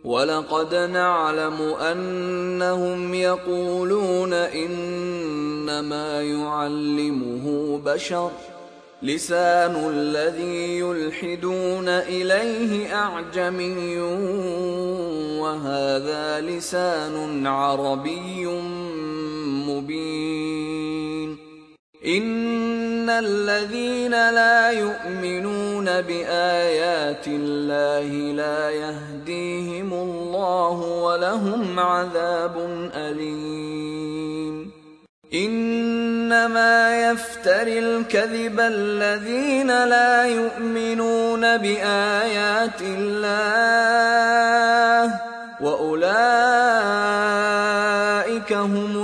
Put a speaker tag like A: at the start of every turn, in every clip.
A: وَلَقَدْ نَعْلَمُ أَنَّهُمْ يَقُولُونَ إِنَّمَا يُعَلِّمُهُ بَشَرٌ لِّسَانُ الَّذِي يُلْحِدُونَ إِلَيْهِ أَعْجَمِيٌّ وَهَٰذَا لِسَانٌ عَرَبِيٌّ مُّبِينٌ. إِنَّ الَّذِينَ لَا يُؤْمِنُونَ بِآيَاتِ اللَّهِ لَا يَهْدِيهِمُ اللَّهُ وَلَهُمْ عَذَابٌ أَلِيمٌ. إِنَّمَا يَفْتَرِي الْكَذِبَ الَّذِينَ لَا يُؤْمِنُونَ بِآيَاتِ اللَّهِ وَأُولَٰئِكَ هُمُ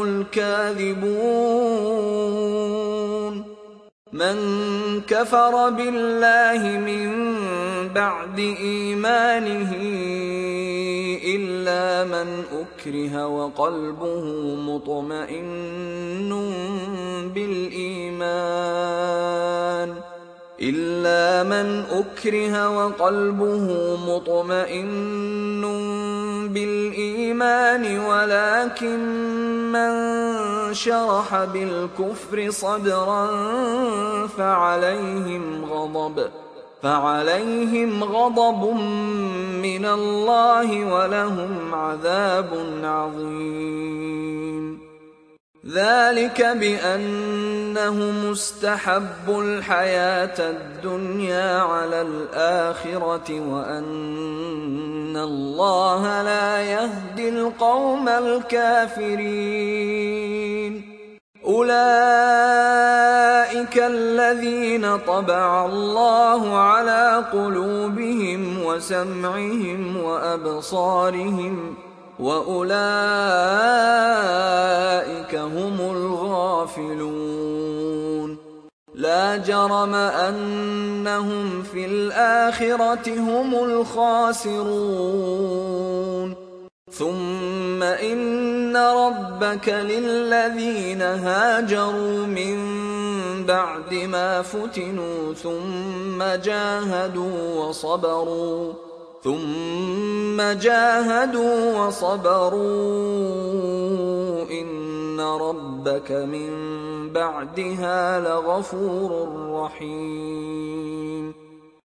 A: الْكَاذِبُونَ. مَن كَفَرَ بِاللَّهِ مِن بَعْدِ إِيمَانِهِ إِلَّا مَنْ أُكْرِهَ وَقَلْبُهُ مُطْمَئِنٌّ بِالْإِيمَانِ وَلَٰكِن مَّن شَرَحَ بِالْكُفْرِ صَدْرًا فَعَلَيْهِمْ غَضَبٌ مِّنَ اللَّهِ وَلَهُمْ عَذَابٌ عَظِيمٌ. ذَلِكَ بِأَنَّهُمُ اسْتَحَبُّوا الْحَيَاةَ الدُّنْيَا عَلَى الْآخِرَةِ وَأَنَّ اللَّهَ لَا يَهْدِي الْقَوْمَ الْكَافِرِينَ. أُولَٰئِكَ الَّذِينَ طَبَعَ اللَّهُ عَلَىٰ قُلُوبِهِمْ وَسَمْعِهِمْ وَأَبْصَارِهِمْ وَأُولَٰئِكَ هُمُ الْغَافِلُونَ. لَا جَرَمَ أَنَّهُمْ فِي الْآخِرَةِ هُمُ الْخَاسِرُونَ. ثُمَّ إِنَّ رَبَّكَ لِلَّذِينَ هَاجَرُوا مِن بَعْدِ مَا فُتِنُوا ثُمَّ جَاهَدُوا وَصَبَرُوا إِنَّ رَبَّكَ مِن بَعْدِهَا لَغَفُورٌ رَّحِيمٌ.